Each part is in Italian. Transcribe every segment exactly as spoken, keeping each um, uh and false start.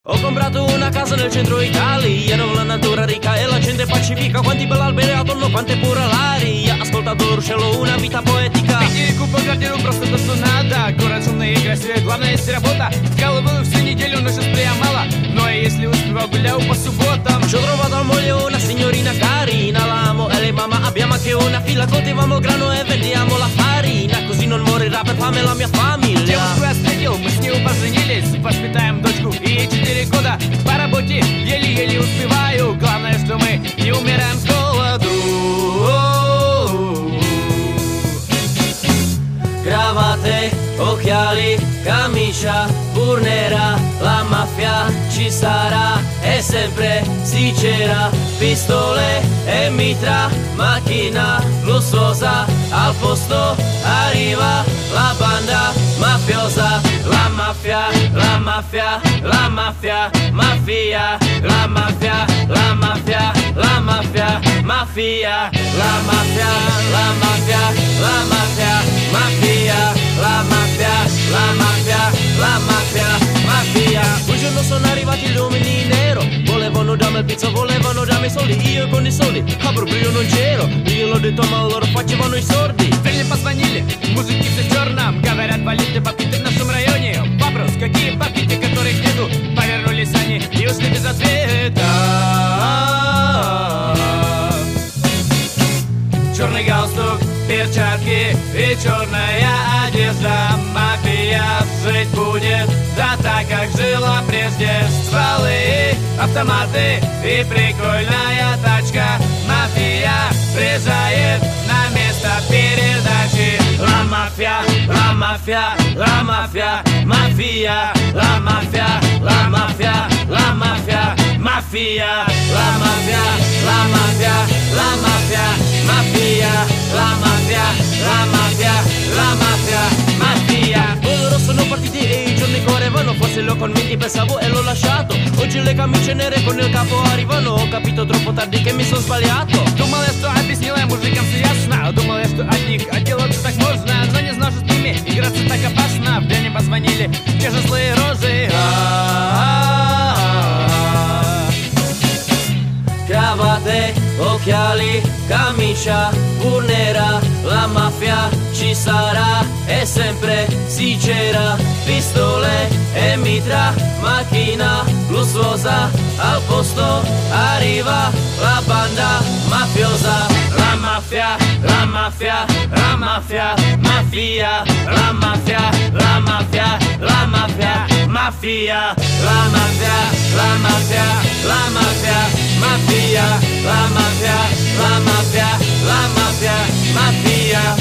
Ho comprato una casa nel centro Italia, dove la natura ricca e la gente pacifica. Quanti bell'alberi attorno, quante pura l'aria. Ascoltato ruscello, una vita poetica. Пикнику по квартиру просто то, что надо. Город шумный и красивый, главное есть работа. Вкалываю всю неделю, но сейчас прям мало. Но и если успеваю, гуляю по субботам. Ci ho trovato al moglie una signorina carina, l'amo e lei mamma, abbiamo anche una fila. Coltiviamo il grano e vendiamo la farina, così non morirà per fame la mia famiglia. Девушку я встретил, мы с ней поженились. Воспитаем дочку и четыре года. По работе еле-еле успеваю. Главное, что мы не умираем с голоду. Cravatte, occhiali, camicia pur nera, la mafia ci sarà, è sempre sincera. Pistole e mitra, macchina lussuosa, al posto arriva la banda mafiosa. La mafia, la mafia, la mafia, mafia, la mafia, la mafia, la mafia, mafia, la mafia, la mafia, la mafia, mafia, la mafia, la mafia, la mafia, mafia. Un giorno sono arrivati gli uomini in nero, volevano darmi il pizzo, volevano darmi i soldi. Io con i soldi, ah proprio io non c'ero. Io l'ho detto ma loro facevano i sordi. Встретили, позвонили, мужики все в черном. Говорят, валите бабки в нашем районе. Вопрос, какие бабки, те, которых нету. Повернулись они и ушли без ответа. Черный галстук, перчатки и черная одежда. Мафия жить будет, да так, как жила прежде. Стволы, автоматы и прикольная тачка. Мафия приезжает на место передачи. La mafia, la mafia, la mafia, mafia, la mafia, la mafia, la mafia, mafia, la mafia, la mafia, la mafia, mafia, la mafia, la mafia, la mafia, mafia. Loro sono partiti e i giorni correvano, forse l'ho convinti, pensavo e l'ho lasciato. Oggi le camicie nere con il capo arrivano, ho capito troppo tardi che mi sono sbagliato. Думал я, что объяснила я мужикам все ясно. Думал я, что от них отделаться так можно. Но не знал, что с ними играться так опасно. В день позвонили те же злые рожи. Cravatte, occhiali, camicia pur nera, la mafia ci sarà, è sempre sincera. Pistole e mitra, macchina lussuosa, al posto arriva la banda mafiosa. La mafia, la mafia, la mafia, mafia, la mafia, la mafia, la mafia, mafia, la mafia, la mafia, la mafia, mafia, la mafia, la mafia, la mafia, mafia.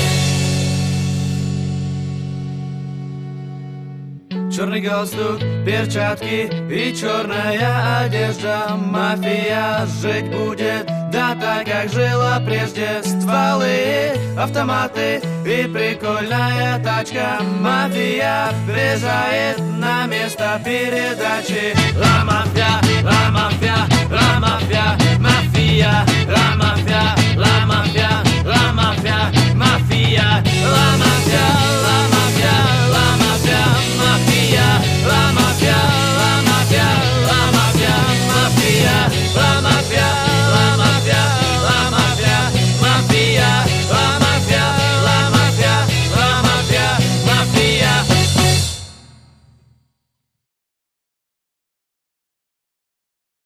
Черный галстук, перчатки и черная одежда. Мафия жить будет, да так, как жила прежде. Стволы, автоматы и прикольная тачка. Мафия приезжает на место передачи. La mafia, la mafia, la mafia, mafia, la mafia, la mafia, la mafia, mafia, la mafia, la mafia.